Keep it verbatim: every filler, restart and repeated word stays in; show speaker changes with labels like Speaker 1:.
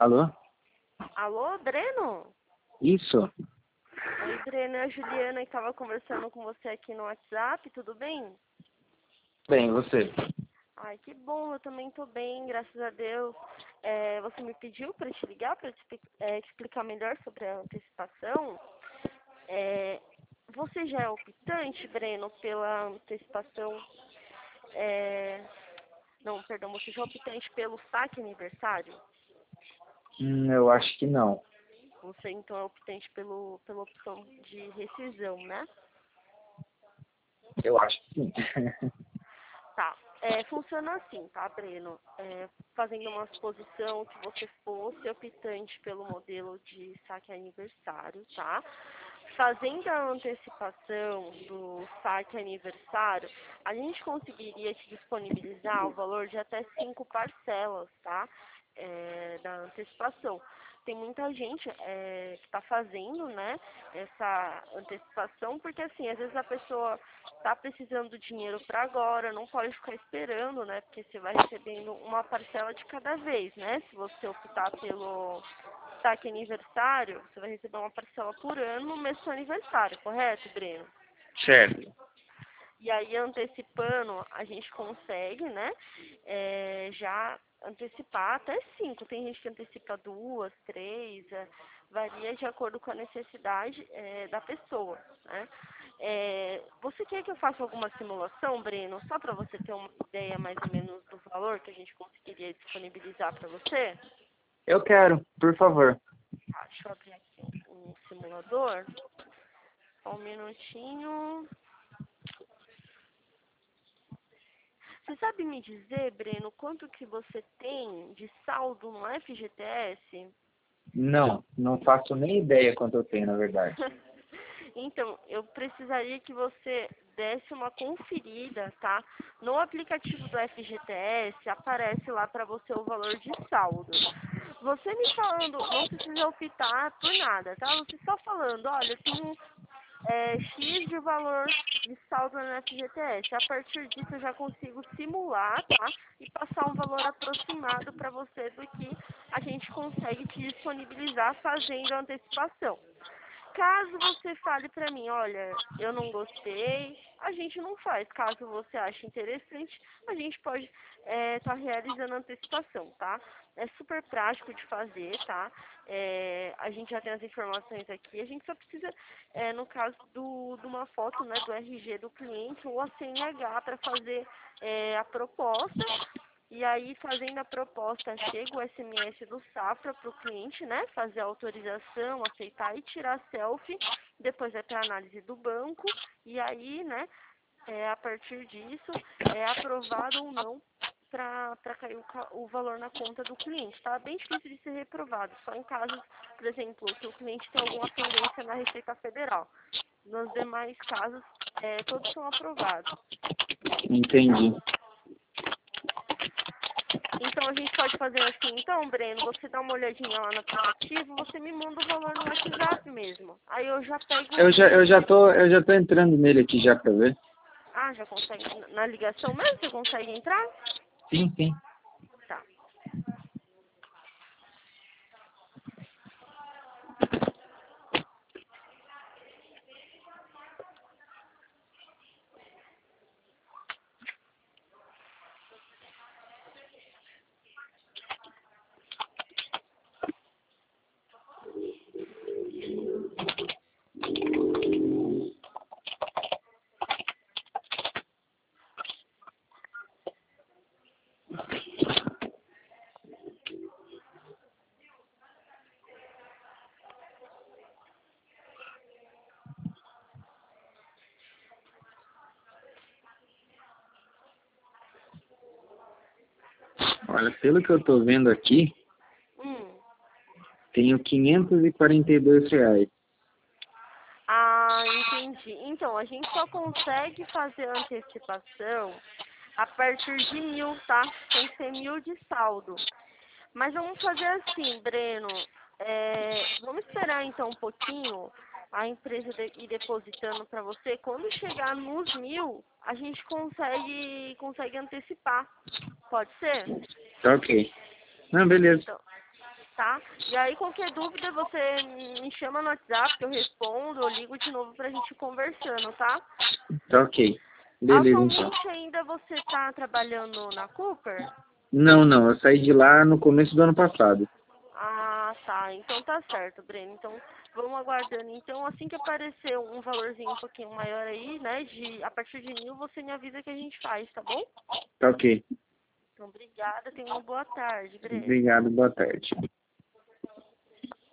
Speaker 1: Alô?
Speaker 2: Alô, Breno?
Speaker 1: Isso.
Speaker 2: Oi, Breno, é a Juliana que estava conversando com você aqui no WhatsApp, tudo bem?
Speaker 1: Bem, você?
Speaker 2: Ai, que bom, eu também estou bem, graças a Deus. É, você me pediu para te ligar, para te, expli- é, te explicar melhor sobre a antecipação. É, você já é optante, Breno, pela antecipação? É, não, perdão, você já é optante pelo saque aniversário?
Speaker 1: Hum, eu acho que não.
Speaker 2: Você então é optante pelo, pela opção de rescisão, né?
Speaker 1: Eu acho que sim.
Speaker 2: Tá. É, funciona assim, tá, Breno? É, fazendo uma suposição que você fosse optante pelo modelo de saque aniversário, tá? Fazendo a antecipação do saque aniversário, a gente conseguiria te disponibilizar o valor de até cinco parcelas, tá? É, da antecipação. Tem muita gente é, que está fazendo, né, essa antecipação, porque assim, às vezes a pessoa está precisando do dinheiro para agora, não pode ficar esperando, né, porque você vai recebendo uma parcela de cada vez, né? Se você optar pelo saque aniversário, você vai receber uma parcela por ano no mês do seu aniversário, correto, Breno?
Speaker 1: Certo.
Speaker 2: E aí, antecipando, a gente consegue, né, é, já antecipar até cinco. Tem gente que antecipa duas, três, é, varia de acordo com a necessidade é, da pessoa, né? É, você quer que eu faça alguma simulação, Breno, só para você ter uma ideia mais ou menos do valor que a gente conseguiria disponibilizar para você?
Speaker 1: Eu quero, por favor.
Speaker 2: Tá, deixa eu abrir aqui um, um simulador. Só um minutinho. Você sabe me dizer, Breno, quanto que você tem de saldo no F G T S?
Speaker 1: Não, não faço nem ideia quanto eu tenho, na verdade.
Speaker 2: Então, eu precisaria que você desse uma conferida, tá? No aplicativo do F G T S, aparece lá para você o valor de saldo. Você me falando, não precisa optar por nada, tá? Você só falando, olha, eu tenho é, X de valor de saldo no F G T S. A partir disso eu já consigo simular, tá? E passar um valor aproximado para você do que a gente consegue te disponibilizar fazendo a antecipação. Caso você fale para mim, olha, eu não gostei, a gente não faz. Caso você ache interessante, a gente pode estar realizando a antecipação, tá? É super prático de fazer, tá? É, a gente já tem as informações aqui, a gente só precisa, é, no caso do, de uma foto, né, do R G do cliente ou a C N H para fazer é, a proposta. E aí, fazendo a proposta, chega o S M S do Safra para o cliente, né? Fazer a autorização, aceitar e tirar selfie. Depois é para análise do banco. E aí, né? É, a partir disso, é aprovado ou não para cair o, ca- o valor na conta do cliente. Tá bem difícil de ser reprovado. Só em casos, por exemplo, que o cliente tem alguma pendência na Receita Federal. Nos demais casos, é, todos são aprovados.
Speaker 1: Entendi.
Speaker 2: Então a gente pode fazer assim, então, Breno, você dá uma olhadinha lá no aplicativo, você me manda o valor no WhatsApp mesmo. Aí eu já pego
Speaker 1: Eu já, eu já tô, eu já tô entrando nele aqui já pra ver.
Speaker 2: Ah, já consegue. Na na ligação mesmo? Você consegue entrar?
Speaker 1: Sim, sim.
Speaker 2: Tá.
Speaker 1: Olha, pelo que eu tô vendo aqui,
Speaker 2: Hum.
Speaker 1: tenho quinhentos e quarenta e dois reais.
Speaker 2: Ah, entendi. Então, a gente só consegue fazer a antecipação a partir de mil, tá? Tem que ser mil de saldo. Mas vamos fazer assim, Breno. É, vamos esperar então um pouquinho a empresa de- ir depositando para você. Quando chegar nos mil, a gente consegue, consegue antecipar. Pode ser?
Speaker 1: Tá ok. Não, beleza.
Speaker 2: Então, tá? E aí, qualquer dúvida, você me chama no WhatsApp, que eu respondo, eu ligo de novo pra gente ir conversando, tá?
Speaker 1: Tá ok. Beleza, então.
Speaker 2: Atualmente ainda você tá trabalhando na Cooper?
Speaker 1: Não, não, eu saí de lá no começo do ano passado.
Speaker 2: Ah, tá. Então tá certo, Breno. Então, vamos aguardando. Então, assim que aparecer um valorzinho um pouquinho maior aí, né, de, a partir de mil, você me avisa que a gente faz, tá bom?
Speaker 1: Tá ok.
Speaker 2: Então, obrigada. Tenha uma boa tarde, Breno.
Speaker 1: Obrigado, boa tarde.